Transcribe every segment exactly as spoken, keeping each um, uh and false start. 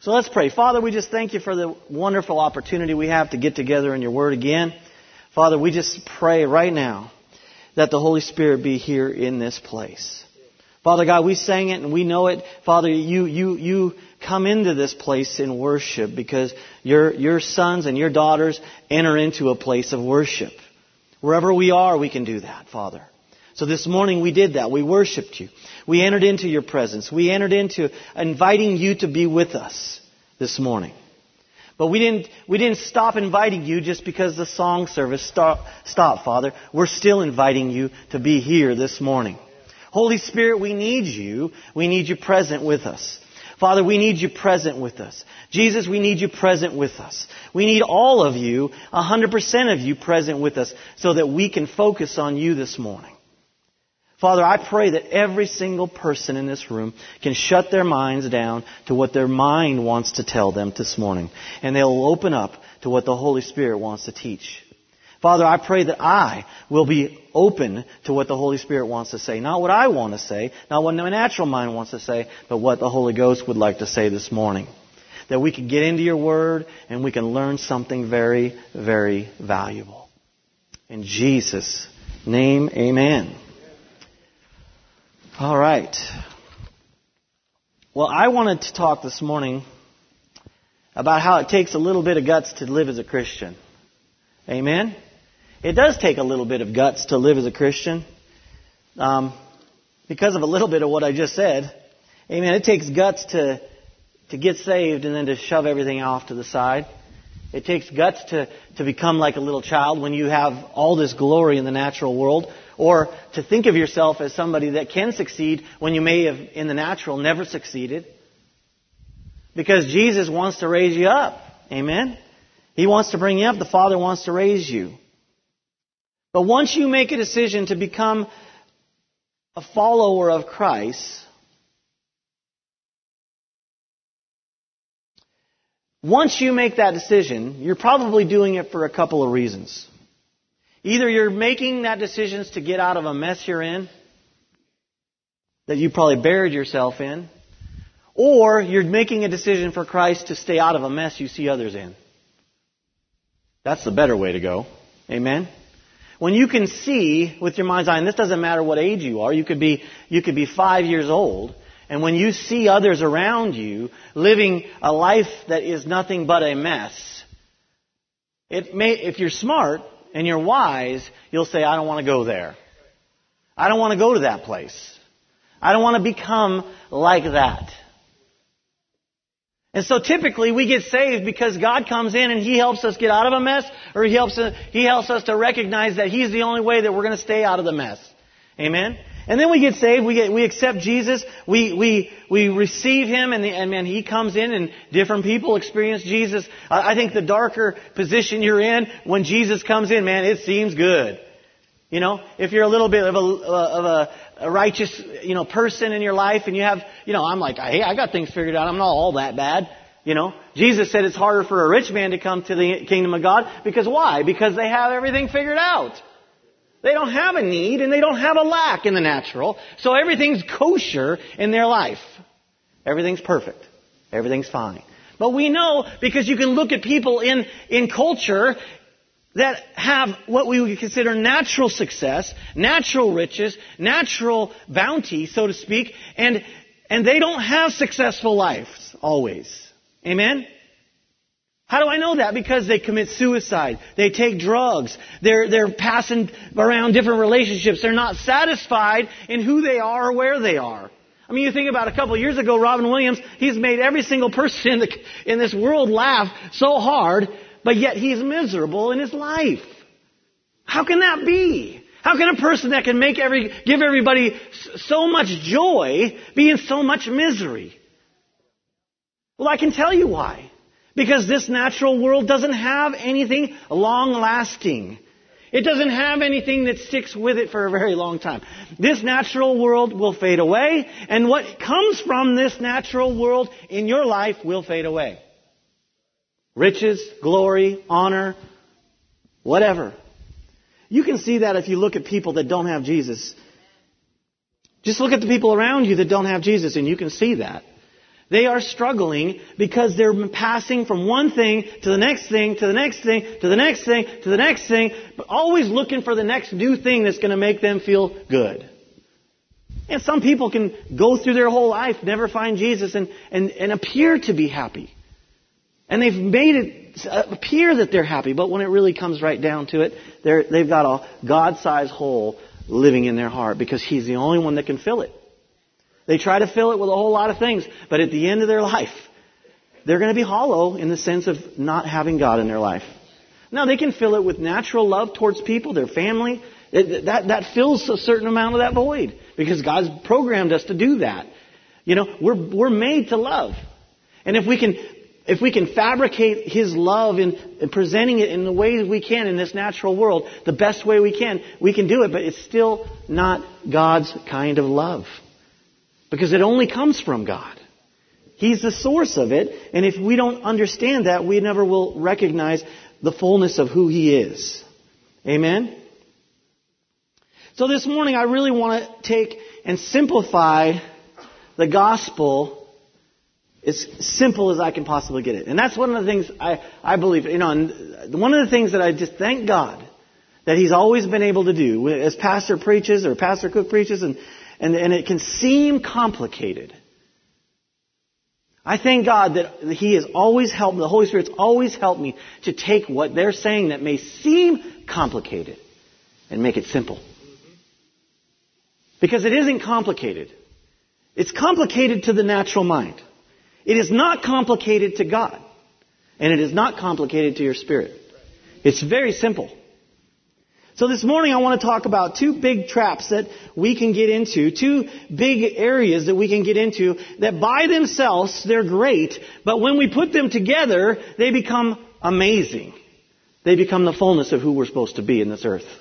So let's pray. Father, we just thank you for the wonderful opportunity we have to get together in your word again. Father, we just pray right now that the Holy Spirit be here in this place. Father God, we sang it and we know it. Father, you you you come into this place in worship because your your sons and your daughters enter into a place of worship. Wherever we are, we can do that, Father. So this morning we did that. We worshiped you. We entered into your presence. We entered into inviting you to be with us this morning. But we didn't we didn't stop inviting you just because the song service stopped, stopped, Father. We're still inviting you to be here this morning. Holy Spirit, we need you. We need you present with us. Father, we need you present with us. Jesus, we need you present with us. We need all of you, one hundred percent of you present with us so that we can focus on you this morning. Father, I pray that every single person in this room can shut their minds down to what their mind wants to tell them this morning. And they'll open up to what the Holy Spirit wants to teach. Father, I pray that I will be open to what the Holy Spirit wants to say. Not what I want to say, not what my natural mind wants to say, but what the Holy Ghost would like to say this morning. That we can get into your word and we can learn something very, very valuable. In Jesus' name, amen. All right. Well, I wanted to talk this morning about how it takes a little bit of guts to live as a Christian. Amen? It does take a little bit of guts to live as a Christian. Um, because of a little bit of what I just said. Amen. It takes guts to, to get saved and then to shove everything off to the side. It takes guts to, to become like a little child when you have all this glory in the natural world. Or to think of yourself as somebody that can succeed when you may have, in the natural, never succeeded. Because Jesus wants to raise you up. Amen? He wants to bring you up. The Father wants to raise you. But once you make a decision to become a follower of Christ, once you make that decision, you're probably doing it for a couple of reasons. Either you're making that decision to get out of a mess you're in, that you probably buried yourself in, or you're making a decision for Christ to stay out of a mess you see others in. That's the better way to go. Amen? When you can see with your mind's eye, and this doesn't matter what age you are, you could be, you could be five years old, and when you see others around you living a life that is nothing but a mess, it may, if you're smart, and you're wise, you'll say, I don't want to go there. I don't want to go to that place. I don't want to become like that. And so typically we get saved because God comes in and He helps us get out of a mess, or He helps us, He helps us to recognize that He's the only way that we're going to stay out of the mess. Amen? And then we get saved, we get, we accept Jesus, we, we, we receive Him, and, the, and man, He comes in and different people experience Jesus. I, I think the darker position you're in, when Jesus comes in, man, it seems good. You know, if you're a little bit of a, of a, a righteous, you know, person in your life, and you have, you know, I'm like, hey, I got things figured out, I'm not all that bad. You know, Jesus said it's harder for a rich man to come to the kingdom of God, because why? Because they have everything figured out. They don't have a need and they don't have a lack in the natural. So everything's kosher in their life. Everything's perfect. Everything's fine. But we know, because you can look at people in, in culture that have what we would consider natural success, natural riches, natural bounty, so to speak, and, and they don't have successful lives always. Amen? How do I know that? Because they commit suicide. They take drugs. They're, they're passing around different relationships. They're not satisfied in who they are or where they are. I mean, you think about a couple of years ago, Robin Williams, he's made every single person in, the, in this world laugh so hard, but yet he's miserable in his life. How can that be? How can a person that can make every, give everybody so much joy be in so much misery? Well, I can tell you why. Because this natural world doesn't have anything long-lasting. It doesn't have anything that sticks with it for a very long time. This natural world will fade away, and what comes from this natural world in your life will fade away. Riches, glory, honor, whatever. You can see that if you look at people that don't have Jesus. Just look at the people around you that don't have Jesus, and you can see that. They are struggling because they're passing from one thing to the next thing, to the next thing, to the next thing, to the next thing, but always looking for the next new thing that's going to make them feel good. And some people can go through their whole life, never find Jesus, and, and, and appear to be happy. And they've made it appear that they're happy, but when it really comes right down to it, they're, they've got a God-sized hole living in their heart because He's the only one that can fill it. They try to fill it with a whole lot of things, but at the end of their life, they're going to be hollow in the sense of not having God in their life. Now, they can fill it with natural love towards people, their family. It, that, that fills a certain amount of that void because God's programmed us to do that. You know, we're, we're made to love. And if we can, if we can fabricate His love in, in presenting it in the ways we can in this natural world, the best way we can, we can do it, but it's still not God's kind of love. Because it only comes from God. He's the source of it. And if we don't understand that, we never will recognize the fullness of who He is. Amen? So this morning, I really want to take and simplify the gospel as simple as I can possibly get it. And that's one of the things I, I believe, you know, and one of the things that I just thank God that He's always been able to do. As Pastor preaches or Pastor Cook preaches and And, and it can seem complicated. I thank God that He has always helped, the Holy Spirit's always helped me to take what they're saying that may seem complicated and make it simple. Because it isn't complicated. It's complicated to the natural mind. It is not complicated to God. And it is not complicated to your spirit. It's very simple. So this morning I want to talk about two big traps that we can get into, two big areas that we can get into that by themselves they're great, but when we put them together, they become amazing. They become the fullness of who we're supposed to be in this earth.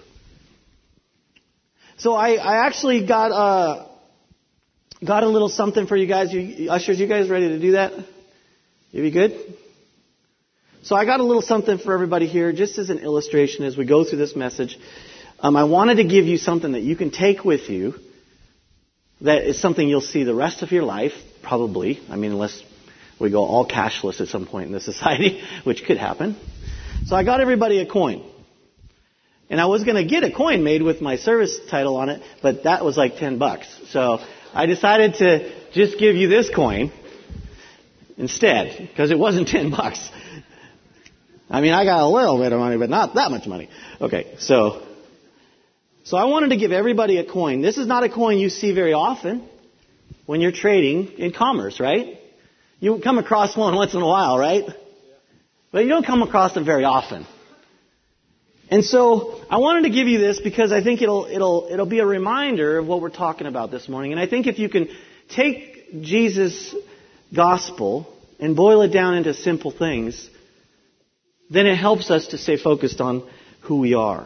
So I, I actually got a, got a little something for you guys. You, ushers, you guys ready to do that? You be good? So I got a little something for everybody here, just as an illustration as we go through this message. Um, I wanted to give you something that you can take with you that is something you'll see the rest of your life, probably. I mean, unless we go all cashless at some point in this society, which could happen. So I got everybody a coin. And I was going to get a coin made with my service title on it, but that was like ten bucks. So I decided to just give you this coin instead, because it wasn't ten bucks. I mean, I got a little bit of money, but not that much money. Okay, so so I wanted to give everybody a coin. This is not a coin you see very often when you're trading in commerce, right? You come across one once in a while, right? But you don't come across them very often. And so I wanted to give you this because I think it'll it'll it'll be a reminder of what we're talking about this morning. And I think if you can take Jesus' gospel and boil it down into simple things, then it helps us to stay focused on who we are.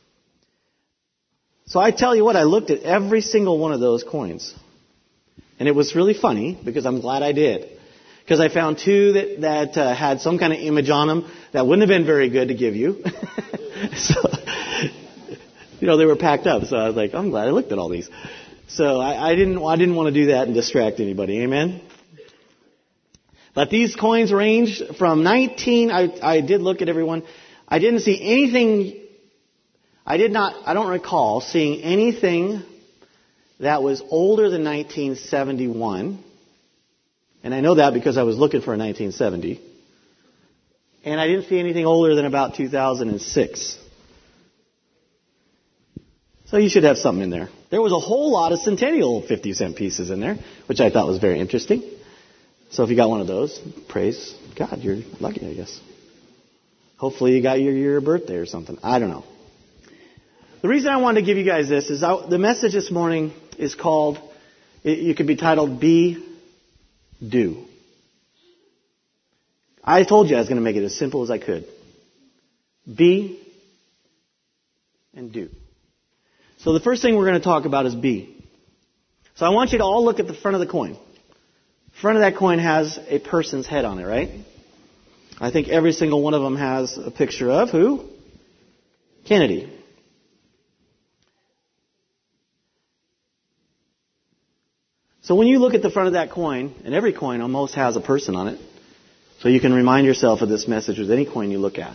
So I tell you what, I looked at every single one of those coins. And it was really funny, because I'm glad I did. Because I found two that, that uh, had some kind of image on them that wouldn't have been very good to give you. So, you know, they were packed up. So I was like, I'm glad I looked at all these. So I, I didn't I didn't want to do that and distract anybody. Amen? But these coins range from nineteen, I, I did look at everyone. I didn't see anything, I did not, I don't recall seeing anything that was older than nineteen seventy-one. And I know that because I was looking for a nineteen seventy. And I didn't see anything older than about two thousand six. So you should have something in there. There was a whole lot of centennial fifty cent pieces in there, which I thought was very interesting. So if you got one of those, praise God, you're lucky, I guess. Hopefully you got your, your birthday or something. I don't know. The reason I wanted to give you guys this is I, the message this morning is called, it, you could be titled, Be, Do. I told you I was going to make it as simple as I could. Be and do. So the first thing we're going to talk about is be. So I want you to all look at the front of the coin. The front of that coin has a person's head on it, right? I think every single one of them has a picture of who? Kennedy. So when you look at the front of that coin, and every coin almost has a person on it, so you can remind yourself of this message with any coin you look at.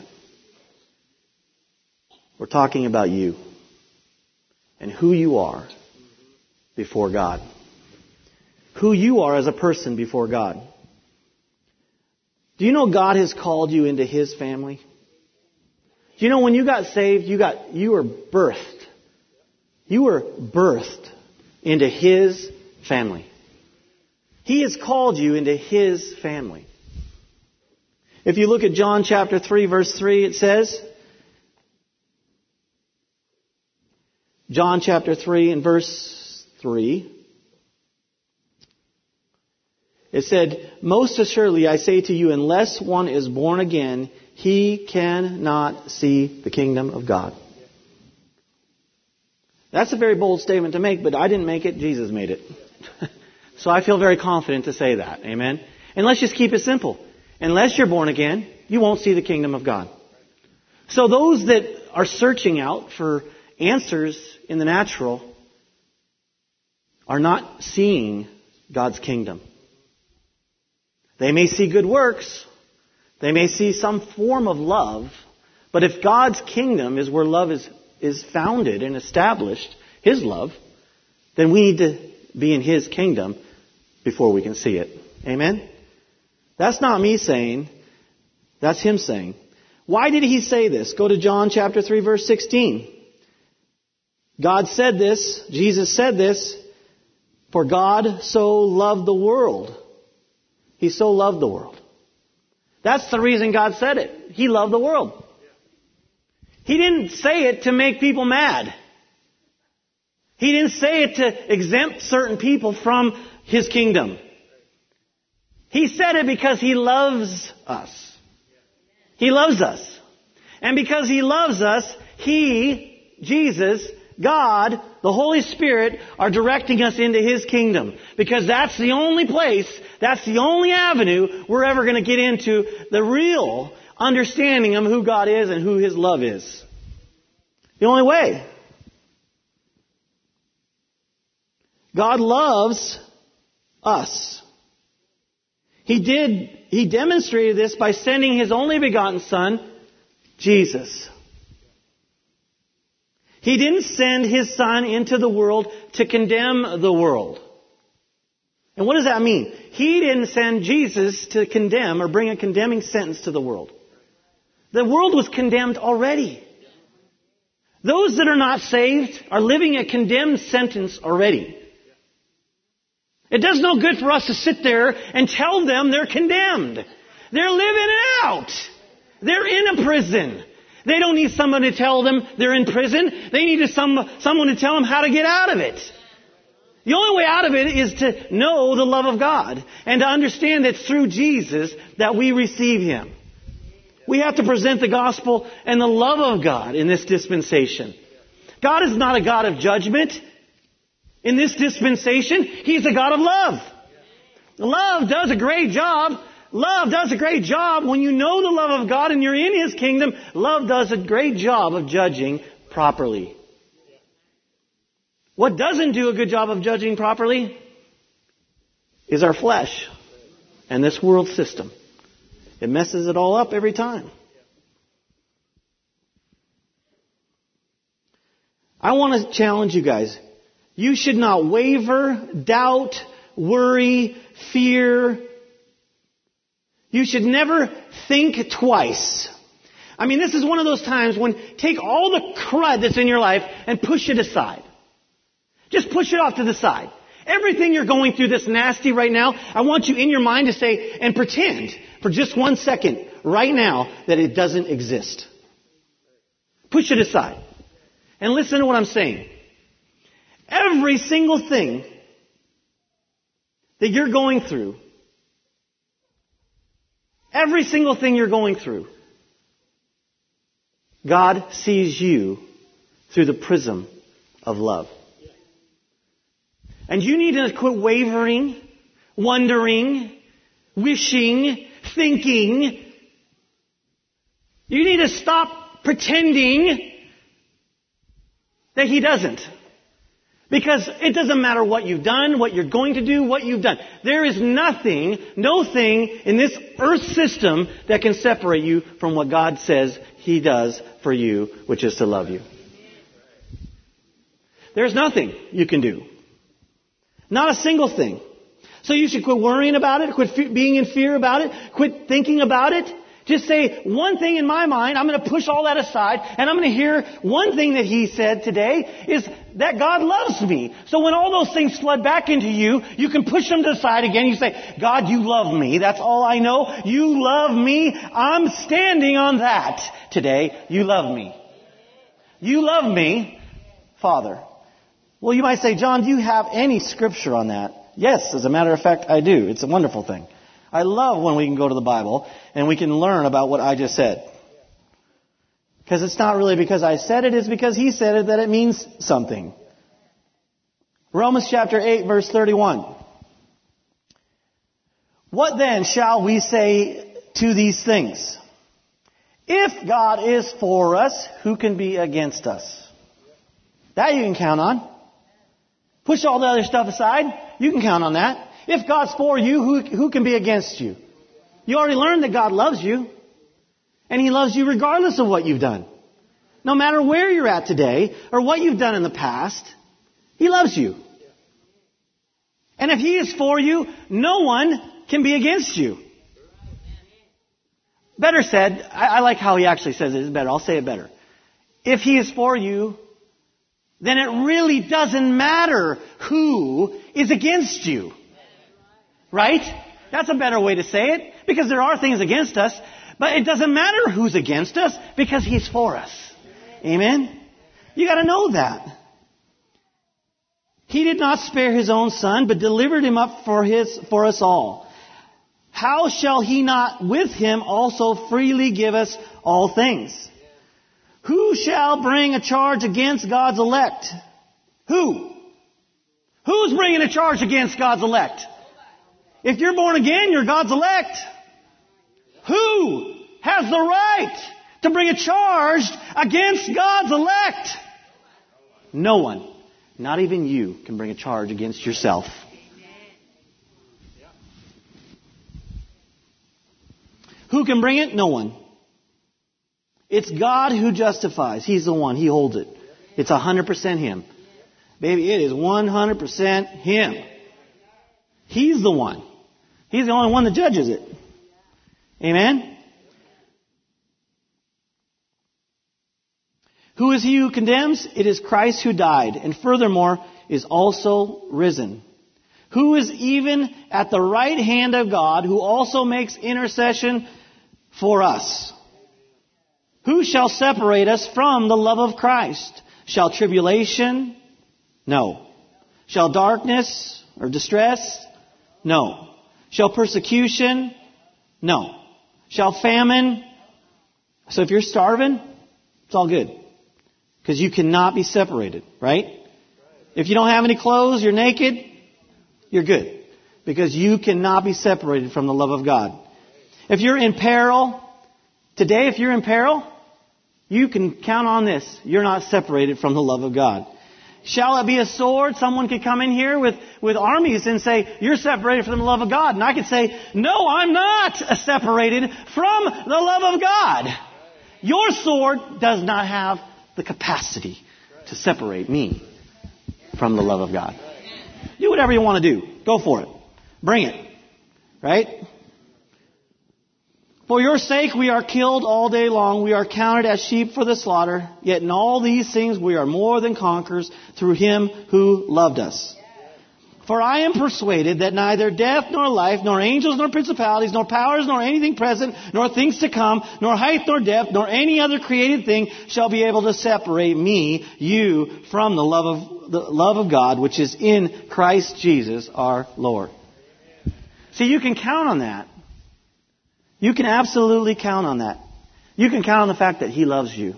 We're talking about you and who you are before God. Who you are as a person before God. Do you know God has called you into His family? Do you know when you got saved, you got you were birthed. You were birthed into His family. He has called you into His family. If you look at John chapter three, verse three, it says, John chapter three and verse three, it said, "Most assuredly I say to you, unless one is born again, he cannot see the kingdom of God." That's a very bold statement to make, but I didn't make it, Jesus made it. So I feel very confident to say that. Amen? And let's just keep it simple. Unless you're born again, you won't see the kingdom of God. So those that are searching out for answers in the natural are not seeing God's kingdom. They may see good works. They may see some form of love. But if God's kingdom is where love is, is founded and established, His love, then we need to be in His kingdom before we can see it. Amen? That's not me saying. That's Him saying. Why did He say this? Go to John chapter three, verse sixteen. God said this, Jesus said this, "For God so loved the world." He so loved the world. That's the reason God said it. He loved the world. He didn't say it to make people mad. He didn't say it to exempt certain people from His kingdom. He said it because He loves us. He loves us. And because He loves us, He, Jesus, God, the Holy Spirit, are directing us into His kingdom. Because that's the only place, that's the only avenue we're ever going to get into the real understanding of who God is and who His love is. The only way. God loves us. He did, He demonstrated this by sending His only begotten Son, Jesus. He didn't send His Son into the world to condemn the world. And what does that mean? He didn't send Jesus to condemn or bring a condemning sentence to the world. The world was condemned already. Those that are not saved are living a condemned sentence already. It does no good for us to sit there and tell them they're condemned. They're living it out. They're in a prison. They don't need someone to tell them they're in prison. They need some, someone to tell them how to get out of it. The only way out of it is to know the love of God and to understand that it's through Jesus that we receive Him. We have to present the gospel and the love of God in this dispensation. God is not a God of judgment. In this dispensation, He's a God of love. Love does a great job. Love does a great job when you know the love of God and you're in His kingdom. Love does a great job of judging properly. What doesn't do a good job of judging properly is our flesh and this world system. It messes it all up every time. I want to challenge you guys. You should not waver, doubt, worry, fear. You should never think twice. I mean, this is one of those times when take all the crud that's in your life and push it aside. Just push it off to the side. Everything you're going through that's nasty right now, I want you in your mind to say and pretend for just one second right now that it doesn't exist. Push it aside. And listen to what I'm saying. Every single thing that you're going through, every single thing you're going through, God sees you through the prism of love. And you need to quit wavering, wondering, wishing, thinking. You need to stop pretending that He doesn't. Because it doesn't matter what you've done, what you're going to do, what you've done. There is nothing, no thing in this earth system that can separate you from what God says He does for you, which is to love you. There's nothing you can do. Not a single thing. So you should quit worrying about it, quit fe- being in fear about it, quit thinking about it. Just say one thing in my mind, I'm going to push all that aside, and I'm going to hear one thing that He said today is that God loves me. So when all those things flood back into you, you can push them to the side again. You say, God, you love me. That's all I know. You love me. I'm standing on that today. You love me. You love me, Father. Well, you might say, John, do you have any scripture on that? Yes, as a matter of fact, I do. It's a wonderful thing. I love when we can go to the Bible and we can learn about what I just said. Because it's not really because I said it, it's because He said it that it means something. Romans chapter eight, verse thirty-one. What then shall we say to these things? If God is for us, who can be against us? That you can count on. Push all the other stuff aside. You can count on that. If God's for you, who, who can be against you? You already learned that God loves you. And He loves you regardless of what you've done. No matter where you're at today or what you've done in the past, He loves you. And if He is for you, no one can be against you. Better said, I, I like how he actually says it. It's better. I'll say it better. If He is for you, then it really doesn't matter who is against you. Right? That's a better way to say it. Because there are things against us. But it doesn't matter who's against us because He's for us. Amen? You got to know that. He did not spare His own Son, but delivered Him up for his for us all. How shall He not with Him also freely give us all things? Who shall bring a charge against God's elect? Who? Who's bringing a charge against God's elect? If you're born again, you're God's elect. Who has the right to bring a charge against God's elect? No one. Not even you can bring a charge against yourself. Who can bring it? No one. It's God who justifies. He's the one. He holds it. It's one hundred percent Him. Baby, it is one hundred percent Him. He's the one. He's the only one that judges it. Amen? Who is He who condemns? It is Christ who died, and furthermore is also risen. Who is even at the right hand of God, who also makes intercession for us. Who shall separate us from the love of Christ? Shall tribulation? No. Shall darkness or distress? No. Shall persecution? No. Shall famine? So if you're starving, it's all good. Because you cannot be separated, right? If you don't have any clothes, you're naked, you're good. Because you cannot be separated from the love of God. If you're in peril, today if you're in peril, you can count on this. You're not separated from the love of God. Shall it be a sword? Someone could come in here with, with armies and say, you're separated from the love of God. And I could say, no, I'm not separated from the love of God. Your sword does not have the capacity to separate me from the love of God. Do whatever you want to do. Go for it. Bring it. Right? For your sake we are killed all day long. We are counted as sheep for the slaughter. Yet in all these things we are more than conquerors through Him who loved us. For I am persuaded that neither death nor life, nor angels nor principalities, nor powers, nor anything present, nor things to come, nor height nor depth, nor any other created thing shall be able to separate me, you, from the love of the love of God, which is in Christ Jesus our Lord. See, you can count on that. You can absolutely count on that. You can count on the fact that He loves you.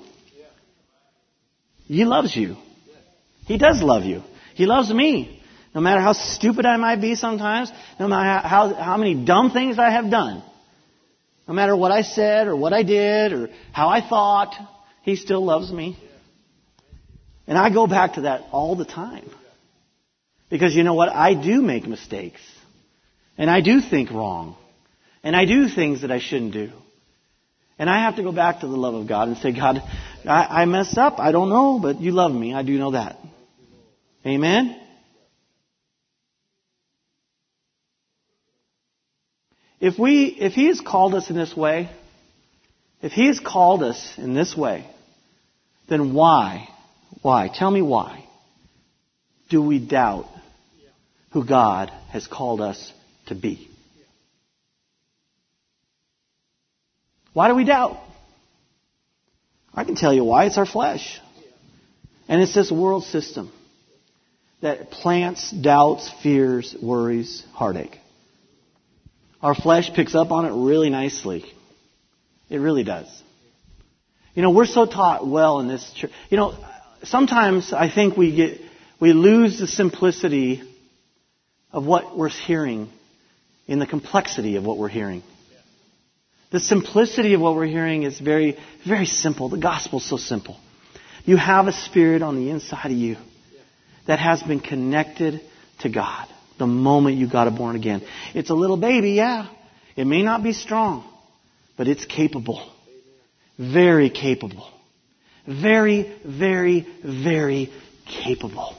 He loves you. He does love you. He loves me. No matter how stupid I might be sometimes, no matter how, how many dumb things I have done, no matter what I said or what I did or how I thought, He still loves me. And I go back to that all the time. Because you know what? I do make mistakes. And I do think wrong. And I do things that I shouldn't do. And I have to go back to the love of God and say, God, I, I messed up. I don't know, but you love me. I do know that. Amen? If we, if He has called us in this way, if He has called us in this way, then why, why, tell me why, do we doubt who God has called us to be? Why do we doubt? I can tell you why. It's our flesh. And it's this world system that plants doubts, fears, worries, heartache. Our flesh picks up on it really nicely. It really does. You know, we're so taught well in this church. You know, sometimes I think we get we lose the simplicity of what we're hearing in the complexity of what we're hearing. The simplicity of what we're hearing is very, very simple. The gospel is so simple. You have a spirit on the inside of you that has been connected to God the moment you got born again. It's a little baby, yeah. It may not be strong, but it's capable. Very capable. Very, very, very capable.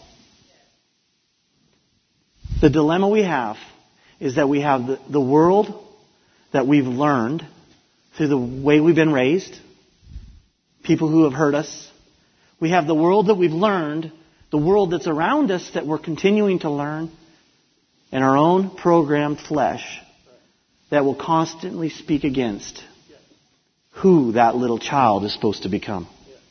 The dilemma we have is that we have the, the world that we've learned through the way we've been raised, people who have hurt us. We have the world that we've learned, the world that's around us that we're continuing to learn, and our own programmed flesh that will constantly speak against who that little child is supposed to become.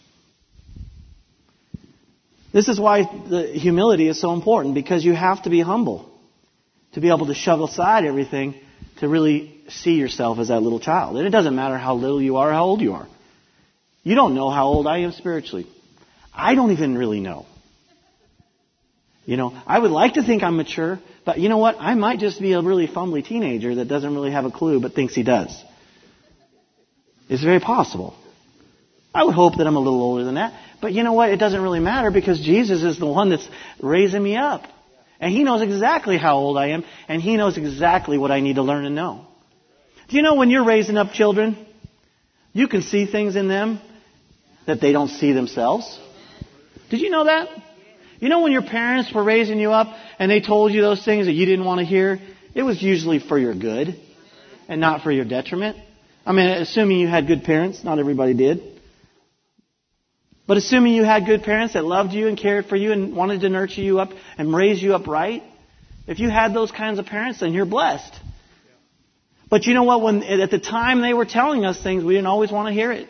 This is why the humility is so important, because you have to be humble to be able to shove aside everything to really see yourself as that little child. And it doesn't matter how little you are or how old you are. You don't know how old I am spiritually. I don't even really know. You know, I would like to think I'm mature, but you know what? I might just be a really fumbly teenager that doesn't really have a clue but thinks he does. It's very possible. I would hope that I'm a little older than that. But you know what? It doesn't really matter, because Jesus is the one that's raising me up. And He knows exactly how old I am, and He knows exactly what I need to learn and know. Do you know when you're raising up children, you can see things in them that they don't see themselves? Did you know that? You know when your parents were raising you up and they told you those things that you didn't want to hear, it was usually for your good and not for your detriment. I mean, assuming you had good parents. Not everybody did. But assuming you had good parents that loved you and cared for you and wanted to nurture you up and raise you up right, if you had those kinds of parents, then you're blessed. But you know what? When at the time they were telling us things, we didn't always want to hear it.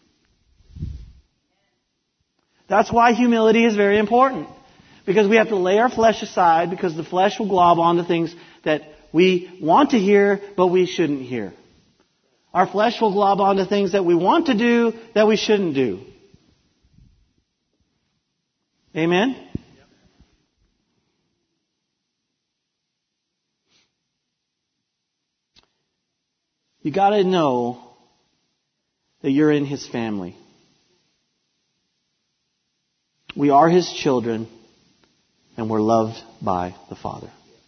That's why humility is very important. Because we have to lay our flesh aside, because the flesh will glob onto things that we want to hear, but we shouldn't hear. Our flesh will glob onto things that we want to do that we shouldn't do. Amen? You got to know that you're in His family. We are His children, and we're loved by the Father.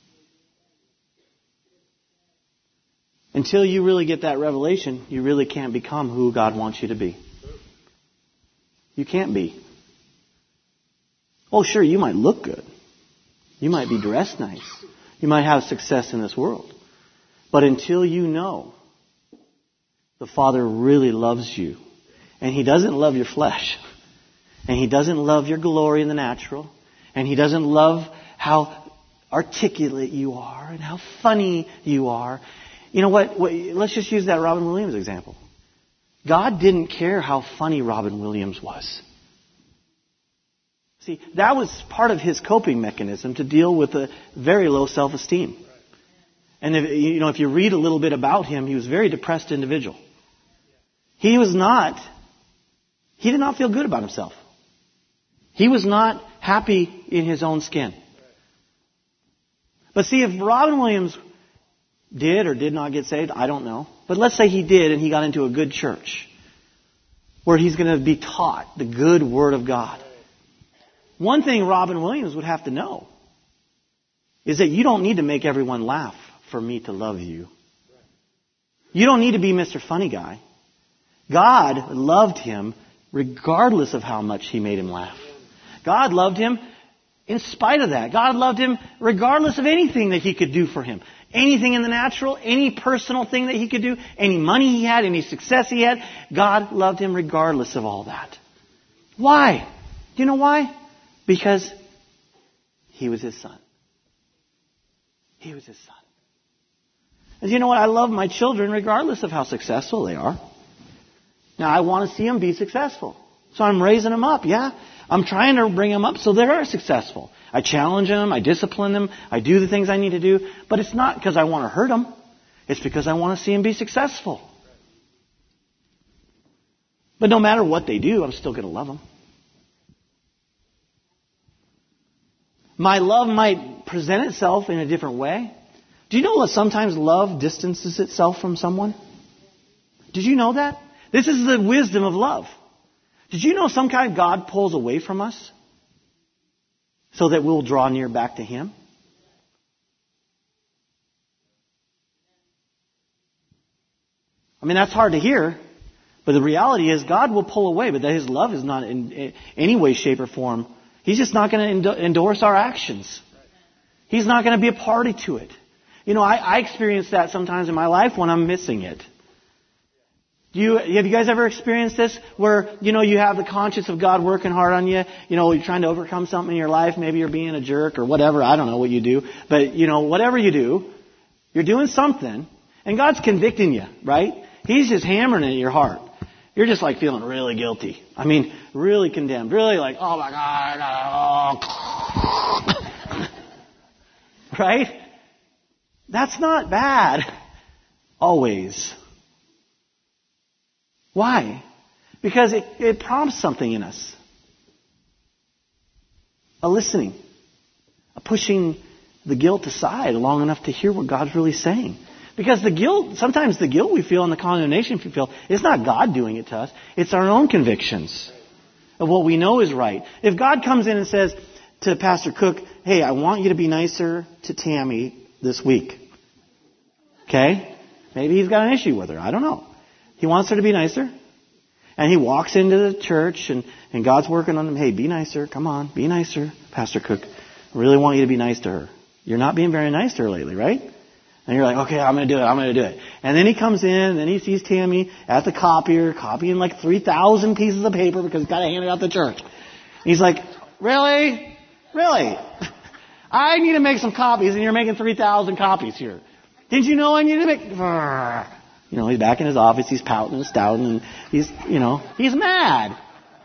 Until you really get that revelation, you really can't become who God wants you to be. You can't be. Oh, sure, you might look good. You might be dressed nice. You might have success in this world. But until you know the Father really loves you, and He doesn't love your flesh, and He doesn't love your glory in the natural, and He doesn't love how articulate you are and how funny you are. You know what? Let's just use that Robin Williams example. God didn't care how funny Robin Williams was. See, that was part of His coping mechanism to deal with a very low self-esteem. And if, you know, if you read a little bit about him, he was a very depressed individual. He was not, he did not feel good about himself. He was not happy in his own skin. But see, if Robin Williams did or did not get saved, I don't know. But let's say he did and he got into a good church where he's going to be taught the good Word of God. One thing Robin Williams would have to know is that you don't need to make everyone laugh for me to love you. You don't need to be Mister Funny Guy. God loved him regardless of how much he made him laugh. God loved him in spite of that. God loved him regardless of anything that he could do for him. Anything in the natural, any personal thing that he could do, any money he had, any success he had, God loved him regardless of all that. Why? Do you know why? Because he was his son. He was his son. And you know what? I love my children regardless of how successful they are. Now, I want to see them be successful. So I'm raising them up, yeah? I'm trying to bring them up so they are successful. I challenge them. I discipline them. I do the things I need to do. But it's not because I want to hurt them. It's because I want to see them be successful. But no matter what they do, I'm still going to love them. My love might present itself in a different way. Do you know that sometimes love distances itself from someone? Did you know that? This is the wisdom of love. Did you know sometimes God pulls away from us so that we'll draw near back to him? I mean, that's hard to hear, but the reality is God will pull away, but that his love is not in any way, shape, or form. He's just not going to endorse our actions. He's not going to be a party to it. You know, I, I experience that sometimes in my life when I'm missing it. Do you, have you guys ever experienced this where, you know, you have the conscience of God working hard on you? You know, you're trying to overcome something in your life. Maybe you're being a jerk or whatever. I don't know what you do. But, you know, whatever you do, you're doing something. And God's convicting you, right? He's just hammering it at your heart. You're just like feeling really guilty. I mean, really condemned. Really like, oh my God. Oh. Right? That's not bad. Always. Why? Because it, it prompts something in us. A listening. A pushing the guilt aside long enough to hear what God's really saying. Because the guilt, sometimes the guilt we feel and the condemnation we feel, it's not God doing it to us. It's our own convictions of what we know is right. If God comes in and says to Pastor Cook, hey, I want you to be nicer to Tammy this week. Okay? Maybe he's got an issue with her. I don't know. He wants her to be nicer. And he walks into the church and, and God's working on him. Hey, be nicer. Come on. Be nicer, Pastor Cook. I really want you to be nice to her. You're not being very nice to her lately, right? And you're like, okay, I'm going to do it. I'm going to do it. And then he comes in and then he sees Tammy at the copier copying like three thousand pieces of paper because he's got to hand it out to church. And he's like, really? Really? I need to make some copies and you're making three thousand copies here. Did you know I need to make... You know, he's back in his office, he's pouting and stouting, and he's, you know, he's mad.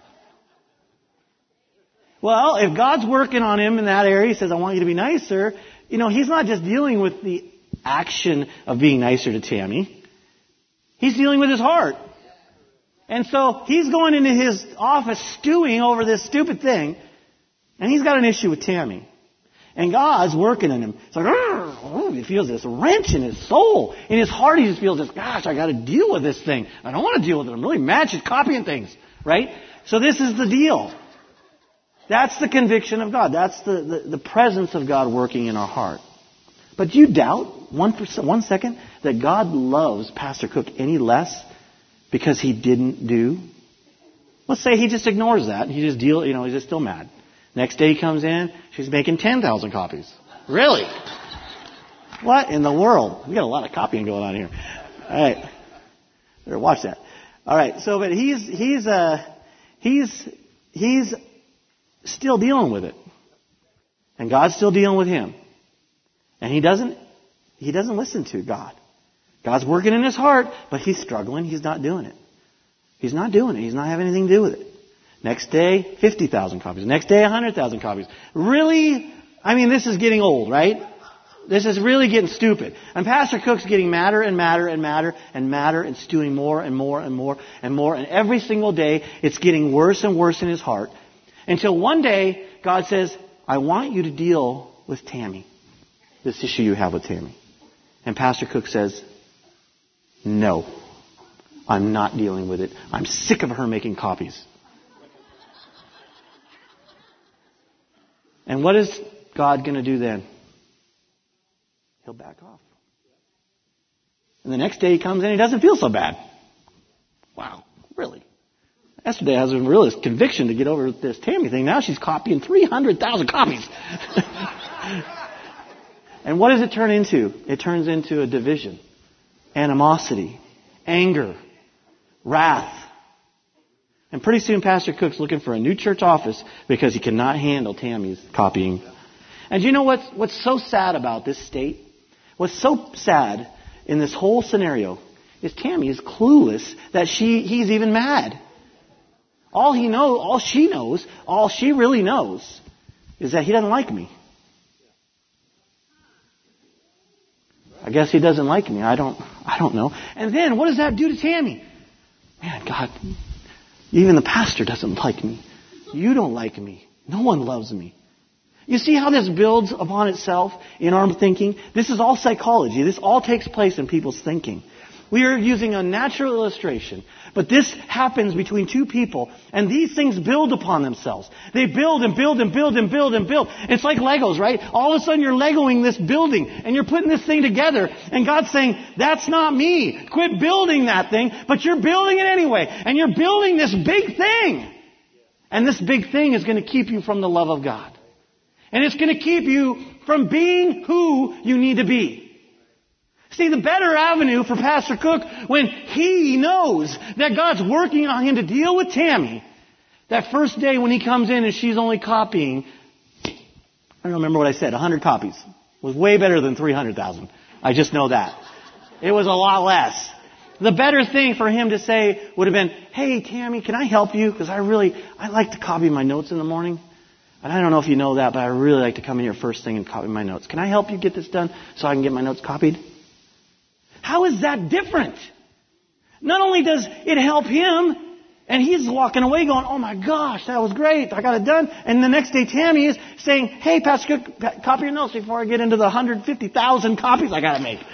Well, if God's working on him in that area, he says, I want you to be nicer, you know, he's not just dealing with the action of being nicer to Tammy. He's dealing with his heart. And so he's going into his office stewing over this stupid thing, and he's got an issue with Tammy. And God's working in him. It's like, oh, he feels this wrench in his soul. In his heart, he just feels this, gosh, I got to deal with this thing. I don't want to deal with it. I'm really mad she's copying things. Right? So this is the deal. That's the conviction of God. That's the, the, the presence of God working in our heart. But do you doubt, one, percent, one second, that God loves Pastor Cook any less because he didn't do? Let's say he just ignores that. And he just deal, you know, he's just still mad. Next day he comes in, she's making ten thousand copies. Really? What in the world? We got a lot of copying going on here. All right. Better watch that. All right. So, but he's, he's, uh, he's, he's still dealing with it. And God's still dealing with him. And he doesn't, he doesn't listen to God. God's working in his heart, but he's struggling. He's not doing it. He's not doing it. He's not having anything to do with it. Next day, fifty thousand copies. Next day, one hundred thousand copies. Really? I mean, this is getting old, right? This is really getting stupid. And Pastor Cook's getting madder and madder and madder and madder and stewing more and more and more and more. And every single day, it's getting worse and worse in his heart. Until one day, God says, I want you to deal with Tammy. This issue you have with Tammy. And Pastor Cook says, no, I'm not dealing with it. I'm sick of her making copies. And what is God going to do then? he'll back off. And the next day he comes in, he doesn't feel so bad. Wow, really? Yesterday I was in real conviction to get over this Tammy thing. Now she's copying three hundred thousand copies. And what does it turn into? It turns into a division, animosity, anger, wrath. And pretty soon Pastor Cook's looking for a new church office because he cannot handle Tammy's copying. And you know what's, what's so sad about this state? What's so sad in this whole scenario is Tammy is clueless that she he's even mad. All he knows, all she knows, all she really knows is that he doesn't like me. I guess he doesn't like me. I don't I don't know. And then what does that do to Tammy? Man, God, even the pastor doesn't like me. You don't like me. No one loves me. You see how this builds upon itself in our thinking? This is all psychology. This all takes place in people's thinking. We are using a natural illustration. But this happens between two people. And these things build upon themselves. They build and build and build and build and build. It's like Legos, right? All of a sudden you're Legoing this building. And you're putting this thing together. And God's saying, that's not me. Quit building that thing. But you're building it anyway. And you're building this big thing. And this big thing is going to keep you from the love of God. And it's going to keep you from being who you need to be. See, the better avenue for Pastor Cook, when he knows that God's working on him to deal with Tammy, that first day when he comes in and she's only copying, I don't remember what I said, one hundred copies. It was way better than three hundred thousand. I just know that. It was a lot less. The better thing for him to say would have been, hey, Tammy, can I help you? Because I really, I like to copy my notes in the morning. And I don't know if you know that, but I really like to come in here first thing and copy my notes. Can I help you get this done so I can get my notes copied? How is that different? Not only does it help him, and he's walking away going, oh my gosh, that was great, I got it done. And the next day Tammy is saying, hey, Pastor Cook, copy your notes before I get into the one hundred fifty thousand copies I got to make.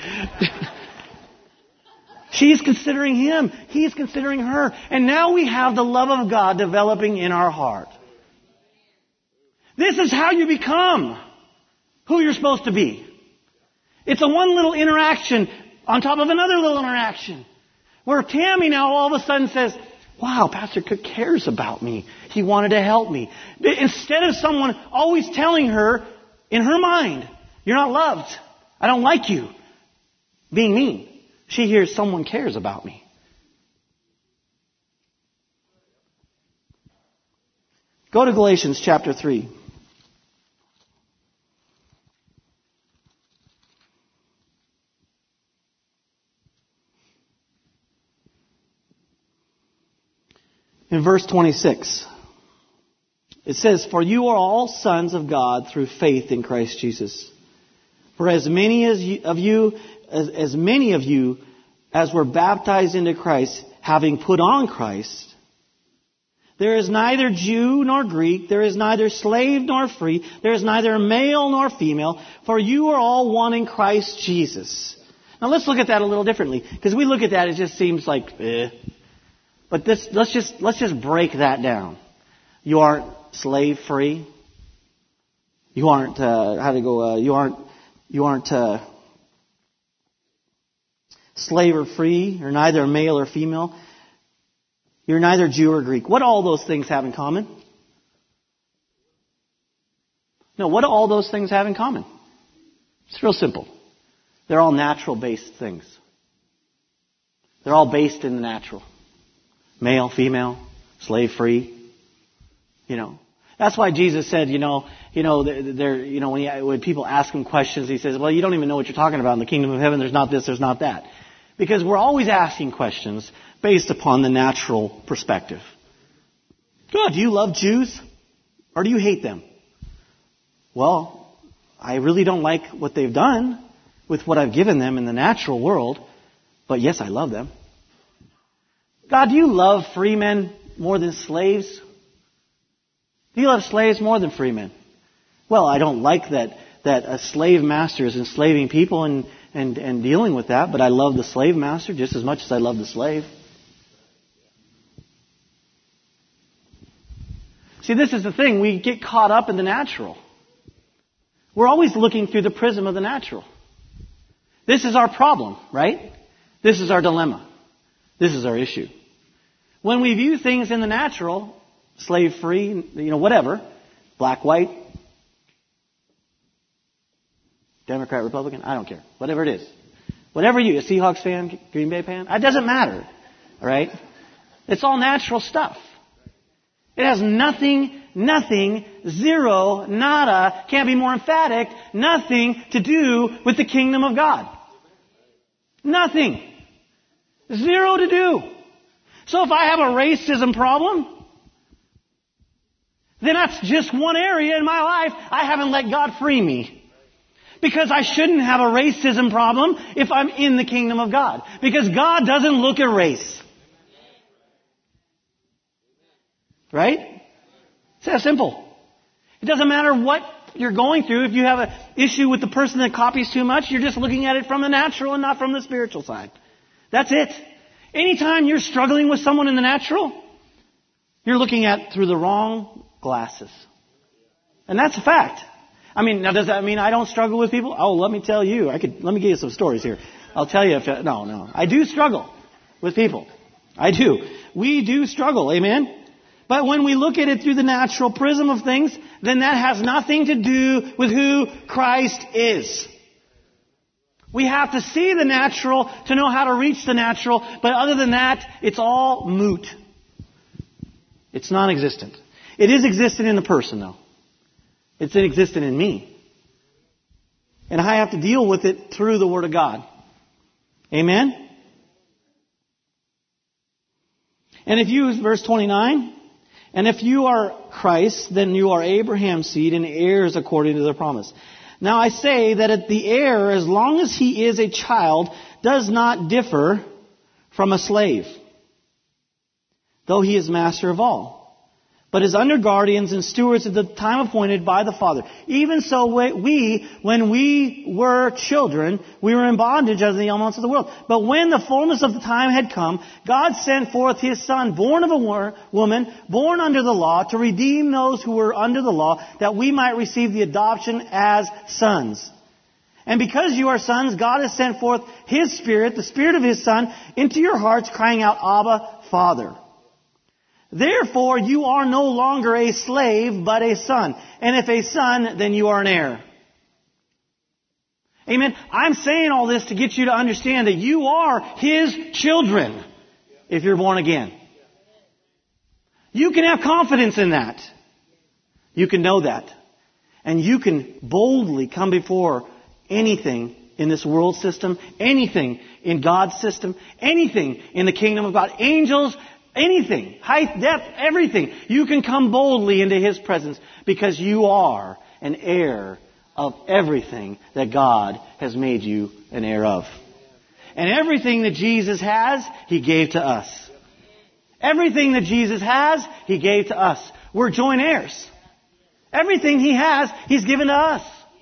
She's considering him. He's considering her. And now we have the love of God developing in our heart. This is how you become who you're supposed to be. It's a one little interaction on top of another little interaction. Where Tammy now all of a sudden says, wow, Pastor Cook cares about me. He wanted to help me. Instead of someone always telling her, in her mind, you're not loved. I don't like you. Being mean. She hears someone cares about me. Go to Galatians chapter three. In verse twenty-six, it says, for you are all sons of God through faith in Christ Jesus. For as many as you, of you, as, as many of you as were baptized into Christ, having put on Christ, there is neither Jew nor Greek, there is neither slave nor free, there is neither male nor female, for you are all one in Christ Jesus. Now let's look at that a little differently, because we look at that, it just seems like, eh. But this, let's just let's just break that down. You aren't slave free. You aren't uh, how to go. Uh, you aren't you aren't uh, slave or free. You're neither male or female. You're neither Jew or Greek. What do all those things have in common? No, what do all those things have in common? It's real simple. They're all natural based things. They're all based in the natural. Male, female, slave free. You know. That's why Jesus said, you know, you know, there, you know, when, he, when people ask him questions, he says, well, you don't even know what you're talking about in the kingdom of heaven. There's not this, there's not that. Because we're always asking questions based upon the natural perspective. God, do you love Jews? Or do you hate them? Well, I really don't like what they've done with what I've given them in the natural world. But yes, I love them. God, do you love free men more than slaves? Do you love slaves more than free men? Well, I don't like that, that a slave master is enslaving people and, and, and dealing with that, but I love the slave master just as much as I love the slave. See, this is the thing. We get caught up in the natural. We're always looking through the prism of the natural. This is our problem, right? This is our dilemma. This is our issue. When we view things in the natural, slave-free, you know, whatever, black, white, Democrat, Republican, I don't care. Whatever it is. Whatever you, a Seahawks fan, Green Bay fan, it doesn't matter. All right? It's all natural stuff. It has nothing, nothing, zero, nada, can't be more emphatic, nothing to do with the kingdom of God. Nothing. Zero to do. So if I have a racism problem, then that's just one area in my life I haven't let God free me. Because I shouldn't have a racism problem if I'm in the kingdom of God. Because God doesn't look at race. Right? It's that simple. It doesn't matter what you're going through. If you have an issue with the person that copies too much, you're just looking at it from the natural and not from the spiritual side. That's it. Anytime you're struggling with someone in the natural, you're looking at through the wrong glasses. And that's a fact. I mean, now does that mean I don't struggle with people? Oh, let me tell you. I could, let me give you some stories here. I'll tell you if, no, no. I do struggle with people. I do. We do struggle. Amen? But when we look at it through the natural prism of things, then that has nothing to do with who Christ is. We have to see the natural to know how to reach the natural. But other than that, it's all moot. It's non-existent. It is existent in the person, though. It's inexistent in me. And I have to deal with it through the Word of God. Amen? And if you, verse twenty-nine, and if you are Christ, then you are Abraham's seed and heirs according to the promise. Now I say that the heir, as long as he is a child, does not differ from a slave, though he is master of all, but is under guardians and stewards at the time appointed by the Father. Even so, we, when we were children, we were in bondage under the elements of the world. But when the fullness of the time had come, God sent forth His Son, born of a woman, born under the law, to redeem those who were under the law, that we might receive the adoption as sons. And because you are sons, God has sent forth His Spirit, the Spirit of His Son, into your hearts, crying out, Abba, Father. Therefore, you are no longer a slave, but a son. And if a son, then you are an heir. Amen. I'm saying all this to get you to understand that you are His children if you're born again. You can have confidence in that. You can know that. And you can boldly come before anything in this world system, anything in God's system, anything in the kingdom of God, angels, anything, height, depth, everything. You can come boldly into His presence because you are an heir of everything that God has made you an heir of. And everything that Jesus has, He gave to us. Everything that Jesus has, He gave to us. We're joint heirs. Everything He has, He's given to us.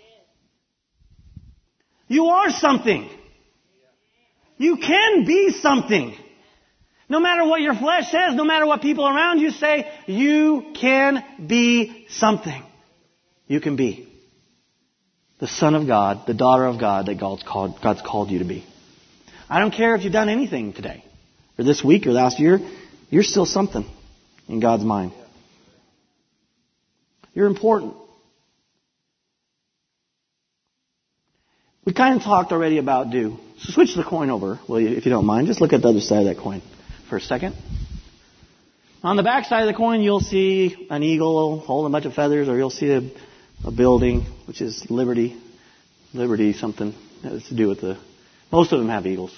You are something. You can be something. No matter what your flesh says, no matter what people around you say, you can be something. You can be the Son of God, the daughter of God that God's called, God's called you to be. I don't care if you've done anything today, or this week, or last year, you're still something in God's mind. You're important. We kind of talked already about do. So switch the coin over, will you, if you don't mind. Just look at the other side of that coin for a second. On the back side of the coin, you'll see an eagle holding a bunch of feathers, or you'll see a, a building, which is Liberty. Liberty something that has to do with the... Most of them have eagles.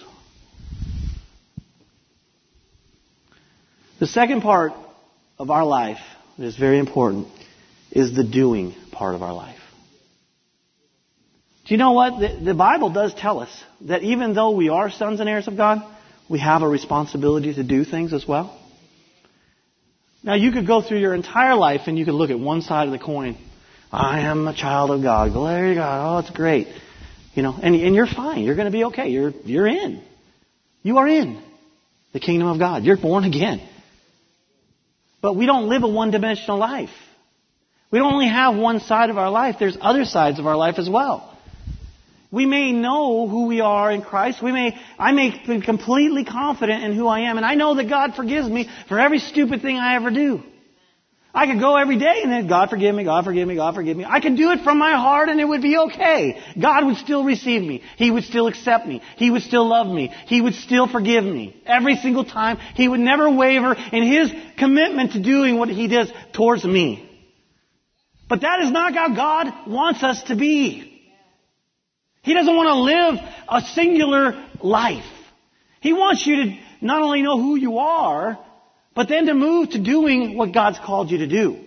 The second part of our life that is very important is the doing part of our life. Do you know what? The, the Bible does tell us that even though we are sons and heirs of God, we have a responsibility to do things as well. Now, you could go through your entire life and you could look at one side of the coin. I am a child of God. Glory to God. Oh, it's great. You know, and, and you're fine. You're going to be okay. You're, you're in. You are in the kingdom of God. You're born again. But we don't live a one-dimensional life. We don't only have one side of our life. There's other sides of our life as well. We may know who we are in Christ. We may, I may be completely confident in who I am. And I know that God forgives me for every stupid thing I ever do. I could go every day and then, God forgive me, God forgive me, God forgive me. I could do it from my heart and it would be okay. God would still receive me. He would still accept me. He would still love me. He would still forgive me. Every single time. He would never waver in His commitment to doing what He does towards me. But that is not how God wants us to be. He doesn't want to live a singular life. He wants you to not only know who you are, but then to move to doing what God's called you to do.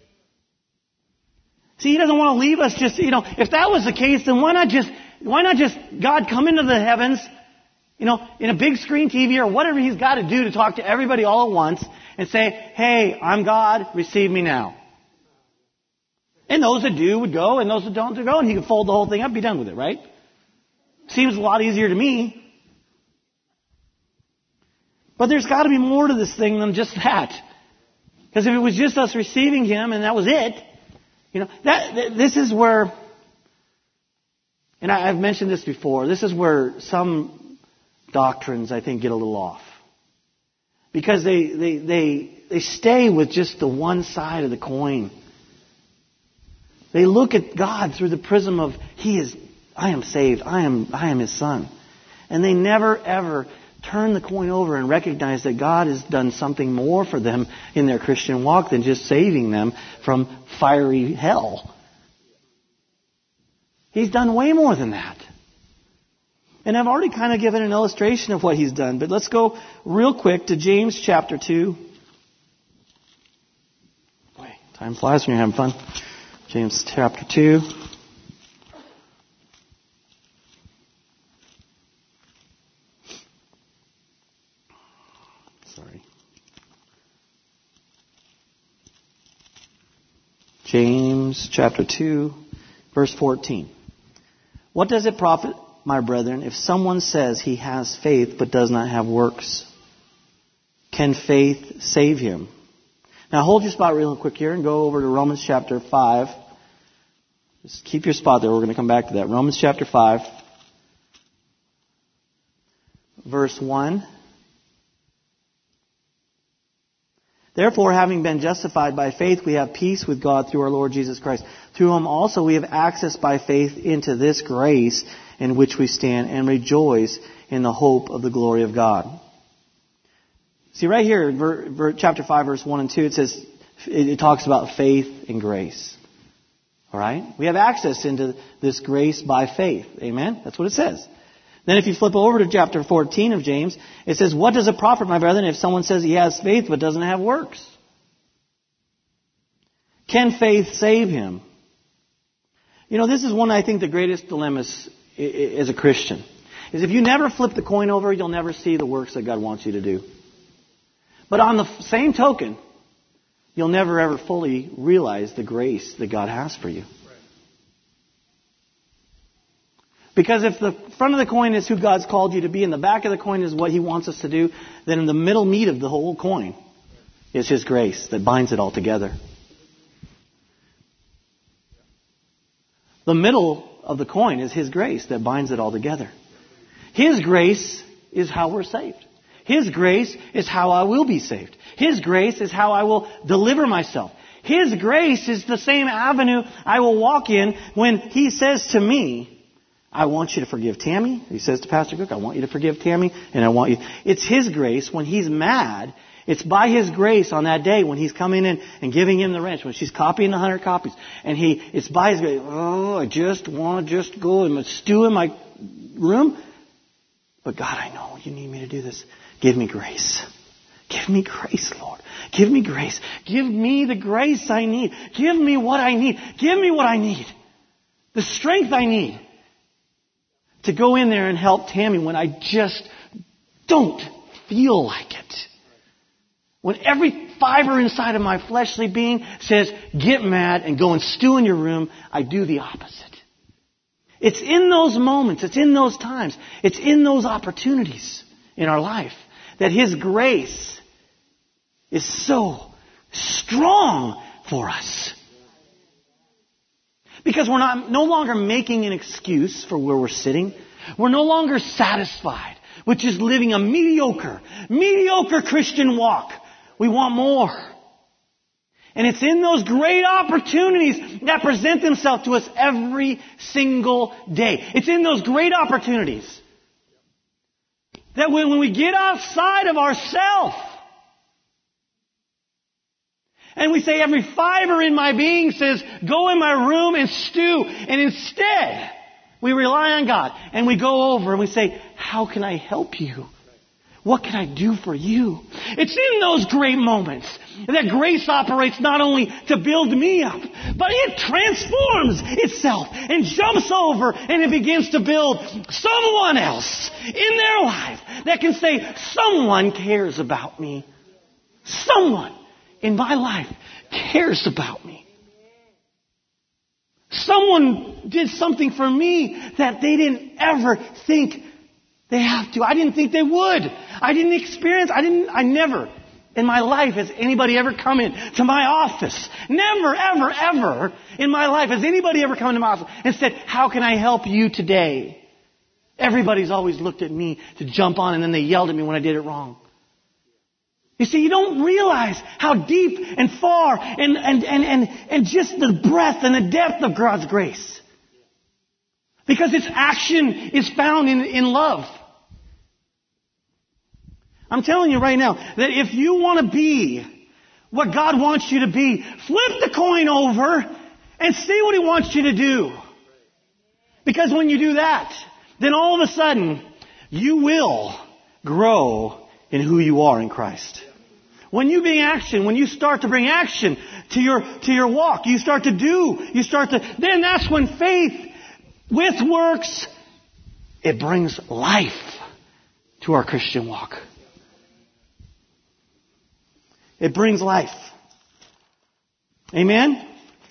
See, He doesn't want to leave us just, you know, if that was the case, then why not just, why not just God come into the heavens, you know, in a big screen T V or whatever He's got to do to talk to everybody all at once and say, hey, I'm God, receive me now. And those that do would go and those that don't would go and He could fold the whole thing up, be done with it, right? Seems a lot easier to me. But there's got to be more to this thing than just that. Because if it was just us receiving Him and that was it, you know, that this is where, and I, I've mentioned this before, this is where some doctrines, I think, get a little off. Because they, they, they, they stay with just the one side of the coin. They look at God through the prism of, He is, I am saved, I am, I am His son. And they never, ever turn the coin over and recognize that God has done something more for them in their Christian walk than just saving them from fiery hell. He's done way more than that. And I've already kind of given an illustration of what He's done, but let's go real quick to James chapter two. Boy, time flies when you're having fun. James chapter two. Sorry. James chapter two, verse fourteen. What does it profit, my brethren, if someone says he has faith but does not have works? Can faith save him? Now hold your spot real quick here and go over to Romans chapter five. Just keep your spot there. We're going to come back to that. Romans chapter five, verse one. Therefore, having been justified by faith, we have peace with God through our Lord Jesus Christ, through whom also we have access by faith into this grace in which we stand and rejoice in the hope of the glory of God. See, right here, ver, ver, chapter five, verse one and two, it says, it, it talks about faith and grace. All right? We have access into this grace by faith. Amen? That's what it says. Then if you flip over to chapter fourteen of James, it says, what does it profit, my brethren, if someone says he has faith but doesn't have works? Can faith save him? You know, this is one, I think, the greatest dilemmas as a Christian. Is if you never flip the coin over, you'll never see the works that God wants you to do. But on the same token, you'll never ever fully realize the grace that God has for you. Because if the front of the coin is who God's called you to be and the back of the coin is what He wants us to do, then in the middle meat of the whole coin is His grace that binds it all together. The middle of the coin is His grace that binds it all together. His grace is how we're saved. His grace is how I will be saved. His grace is how I will deliver myself. His grace is the same avenue I will walk in when He says to me, I want you to forgive Tammy. He says to Pastor Cook, I want you to forgive Tammy, and I want you. It's His grace when He's mad. It's by His grace on that day when He's coming in and giving him the wrench, when she's copying the hundred copies. And he, it's by His grace. Oh, I just want to just go and stew in my room. But God, I know you need me to do this. Give me grace. Give me grace, Lord. Give me grace. Give me the grace I need. Give me what I need. Give me what I need. The strength I need to go in there and help Tammy when I just don't feel like it. When every fiber inside of my fleshly being says, get mad and go and stew in your room, I do the opposite. It's in those moments, it's in those times, it's in those opportunities in our life that His grace is so strong for us. Because we're not no longer making an excuse for where we're sitting. We're no longer satisfied with just living a mediocre, mediocre Christian walk. We want more. And it's in those great opportunities that present themselves to us every single day. It's in those great opportunities that when, when we get outside of ourselves and we say every fiber in my being says, go in my room and stew. And instead, we rely on God and we go over and we say, how can I help you? What can I do for you? It's in those great moments that grace operates not only to build me up, but it transforms itself and jumps over and it begins to build someone else in their life that can say, someone cares about me. Someone in my life cares about me. Someone did something for me that they didn't ever think they have to. I didn't think they would. I didn't experience, I didn't, I never in my life has anybody ever come in to my office. Never, ever, ever in my life has anybody ever come into my office and said, how can I help you today? Everybody's always looked at me to jump on and then they yelled at me when I did it wrong. You see, you don't realize how deep and far and, and, and, and, and just the breadth and the depth of God's grace. Because its action is found in, in love. I'm telling you right now that if you want to be what God wants you to be, flip the coin over and see what He wants you to do. Because when you do that, then all of a sudden, you will grow in who you are in Christ. When you bring action, when you start to bring action to your, to your walk, you start to do, you start to, then that's when faith with works, it brings life to our Christian walk. It brings life. Amen?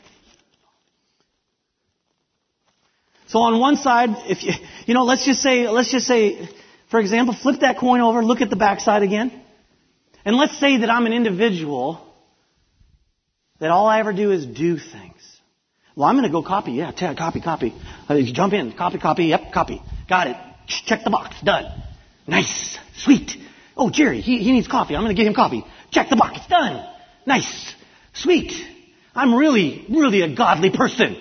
So on one side, if you, you know, let's just say, let's just say, for example, flip that coin over, look at the backside again. And let's say that I'm an individual that all I ever do is do things. Well, I'm going to go copy. Yeah, t- copy, copy. Uh, jump in. Copy, copy. Yep, copy. Got it. Check the box. Done. Nice. Sweet. Oh, Jerry, he, he needs coffee. I'm going to get him coffee. Check the box. Done. Nice. Sweet. I'm really, really a godly person.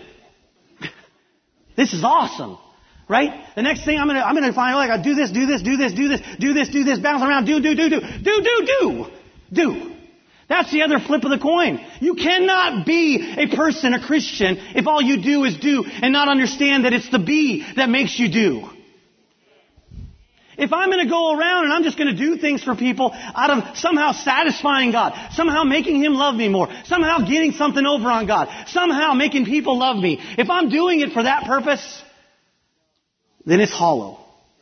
This is awesome. Right? The next thing I'm going to, I'm going to find, oh, I got to do this, do this, do this, do this, do this, do this, bounce around, do, do, do, do, do, do, do, do. That's the other flip of the coin. You cannot be a person, a Christian, if all you do is do and not understand that it's the be that makes you do. If I'm going to go around and I'm just going to do things for people out of somehow satisfying God, somehow making Him love me more, somehow getting something over on God, somehow making people love me, if I'm doing it for that purpose, then it's hollow.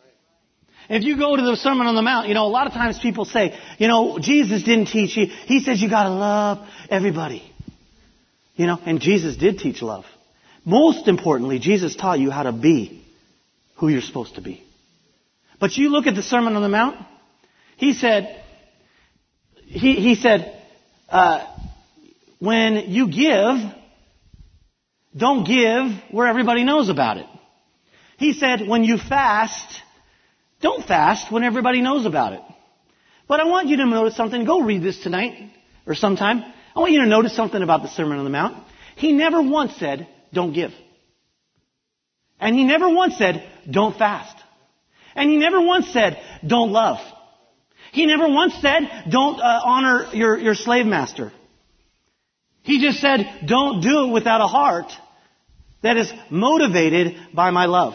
If you go to the Sermon on the Mount, you know, a lot of times people say, you know, Jesus didn't teach you. He says you got to love everybody. You know, and Jesus did teach love. Most importantly, Jesus taught you how to be who you're supposed to be. But you look at the Sermon on the Mount. He said, he, he said, uh, when you give, don't give where everybody knows about it. He said, when you fast, don't fast when everybody knows about it. But I want you to notice something. Go read this tonight or sometime. I want you to notice something about the Sermon on the Mount. He never once said, don't give. And He never once said, don't fast. And He never once said, don't love. He never once said, don't uh, honor your, your slave master. He just said, don't do it without a heart that is motivated by my love.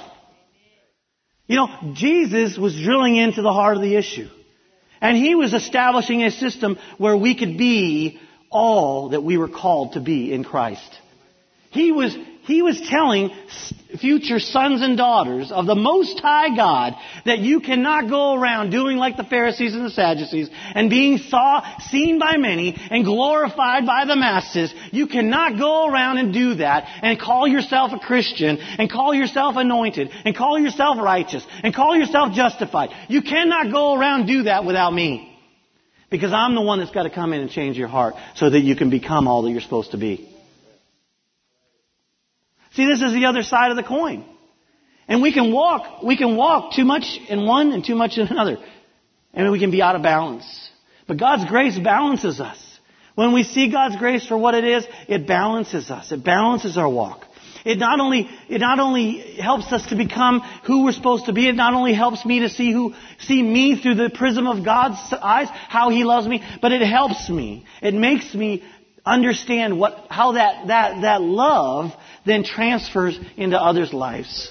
You know, Jesus was drilling into the heart of the issue. And He was establishing a system where we could be all that we were called to be in Christ. He was, he was telling future sons and daughters of the Most High God that you cannot go around doing like the Pharisees and the Sadducees and being saw, seen by many and glorified by the masses. You cannot go around and do that and call yourself a Christian and call yourself anointed and call yourself righteous and call yourself justified. You cannot go around and do that without me. Because I'm the one that's got to come in and change your heart so that you can become all that you're supposed to be. See, this is the other side of the coin. And we can walk, we can walk too much in one and too much in another. And we can be out of balance. But God's grace balances us. When we see God's grace for what it is, it balances us. It balances our walk. It not only, it not only helps us to become who we're supposed to be, it not only helps me to see who, see me through the prism of God's eyes, how He loves me, but it helps me. It makes me understand what, how that, that, that love then transfers into others' lives.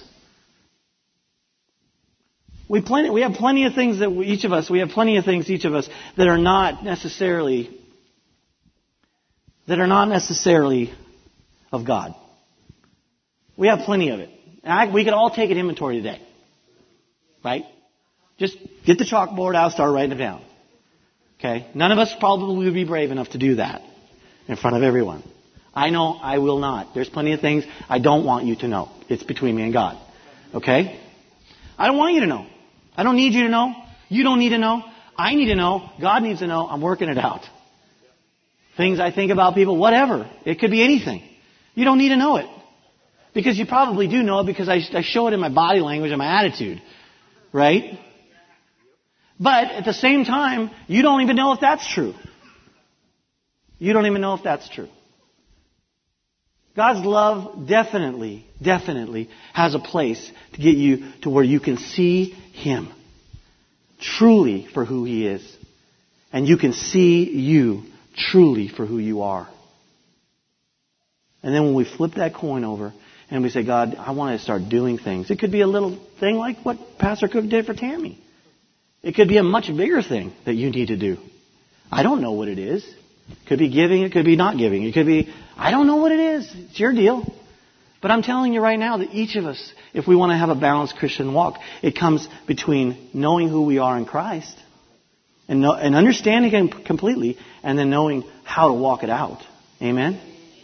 We plenty, we have plenty of things that we, each of us, we have plenty of things, each of us, that are not necessarily, that are not necessarily of God. We have plenty of it. And I, we could all take an inventory today. Right? Just get the chalkboard out, start writing it down. Okay? None of us probably would be brave enough to do that in front of everyone. I know I will not. There's plenty of things I don't want you to know. It's between me and God. Okay? I don't want you to know. I don't need you to know. You don't need to know. I need to know. God needs to know. I'm working it out. Things I think about people, whatever. It could be anything. You don't need to know it. Because you probably do know it because I, I show it in my body language and my attitude. Right? But at the same time, you don't even know if that's true. You don't even know if that's true. God's love definitely, definitely has a place to get you to where you can see Him truly for who He is. And you can see you truly for who you are. And then when we flip that coin over and we say, God, I want to start doing things. It could be a little thing like what Pastor Cook did for Tammy. It could be a much bigger thing that you need to do. I don't know what it is. It could be giving. It could be not giving. It could be, I don't know what it is. It's your deal. But I'm telling you right now that each of us, if we want to have a balanced Christian walk, it comes between knowing who we are in Christ and, know, and understanding Him completely and then knowing how to walk it out. Amen?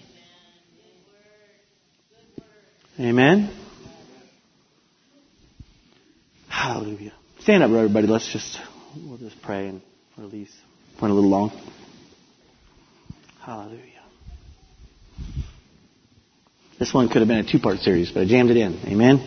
Amen? Hallelujah. Stand up, everybody. Let's just, we'll just pray and release. Went a little long. Hallelujah. This one could have been a two-part series, but I jammed it in. Amen?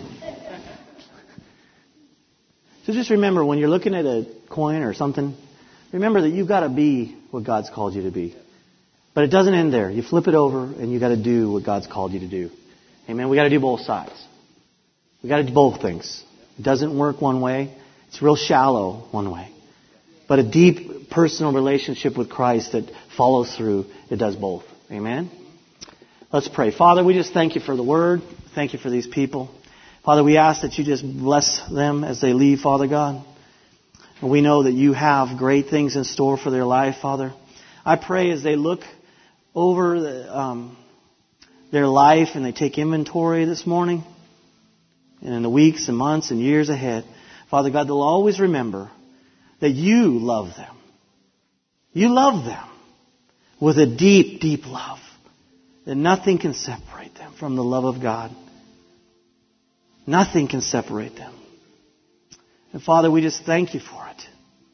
So just remember, when you're looking at a coin or something, remember that you've got to be what God's called you to be. But it doesn't end there. You flip it over and you've got to do what God's called you to do. Amen? We've got to do both sides. We've got to do both things. It doesn't work one way. It's real shallow one way. But a deep personal relationship with Christ that follows through, it does both. Amen? Let's pray. Father, we just thank you for the word. Thank you for these people. Father, we ask that you just bless them as they leave, Father God. And we know that you have great things in store for their life, Father. I pray as they look over the, um, their life and they take inventory this morning and in the weeks and months and years ahead, Father God, they'll always remember that you love them. You love them with a deep, deep love. That nothing can separate them from the love of God. Nothing can separate them. And Father, we just thank you for it.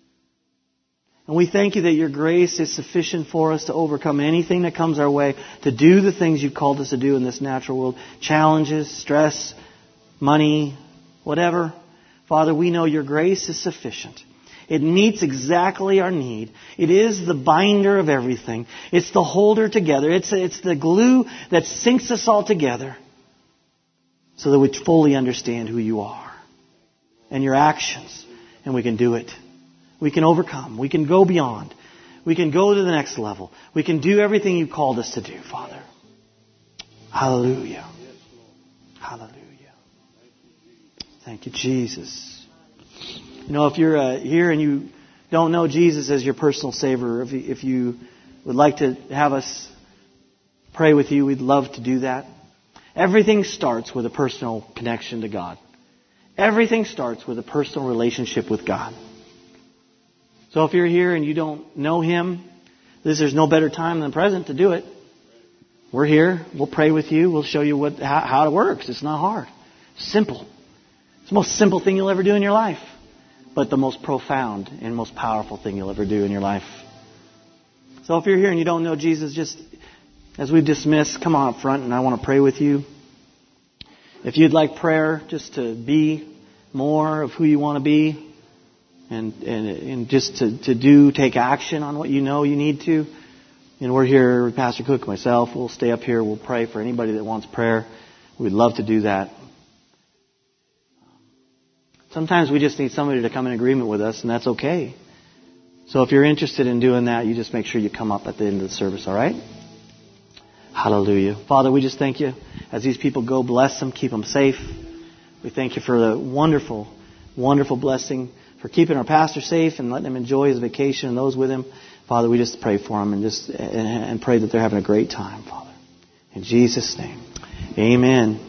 And we thank you that your grace is sufficient for us to overcome anything that comes our way, to do the things you've called us to do in this natural world. Challenges, stress, money, whatever. Father, we know your grace is sufficient. It meets exactly our need. It is the binder of everything. It's the holder together. It's, it's the glue that sinks us all together so that we fully understand who you are and your actions. And we can do it. We can overcome. We can go beyond. We can go to the next level. We can do everything you've called us to do, Father. Hallelujah. Hallelujah. Thank you, Jesus. You know, if you're uh, here and you don't know Jesus as your personal Savior, if you, if you would like to have us pray with you, we'd love to do that. Everything starts with a personal connection to God. Everything starts with a personal relationship with God. So if you're here and you don't know Him, this, there's no better time than the present to do it. We're here. We'll pray with you. We'll show you what how, how it works. It's not hard. It's simple. It's the most simple thing you'll ever do in your life. But the most profound and most powerful thing you'll ever do in your life. So if you're here and you don't know Jesus, just as we dismiss, come on up front and I want to pray with you. If you'd like prayer just to be more of who you want to be and, and, and just to, to do, take action on what you know you need to, and we're here, Pastor Cook, myself, we'll stay up here, we'll pray for anybody that wants prayer. We'd love to do that. Sometimes we just need somebody to come in agreement with us, and that's okay. So if you're interested in doing that, you just make sure you come up at the end of the service, all right? Hallelujah. Father, we just thank you. As these people go, bless them, keep them safe. We thank you for the wonderful, wonderful blessing, for keeping our pastor safe and letting him enjoy his vacation and those with him. Father, we just pray for them and just and pray that they're having a great time, Father. In Jesus' name, amen.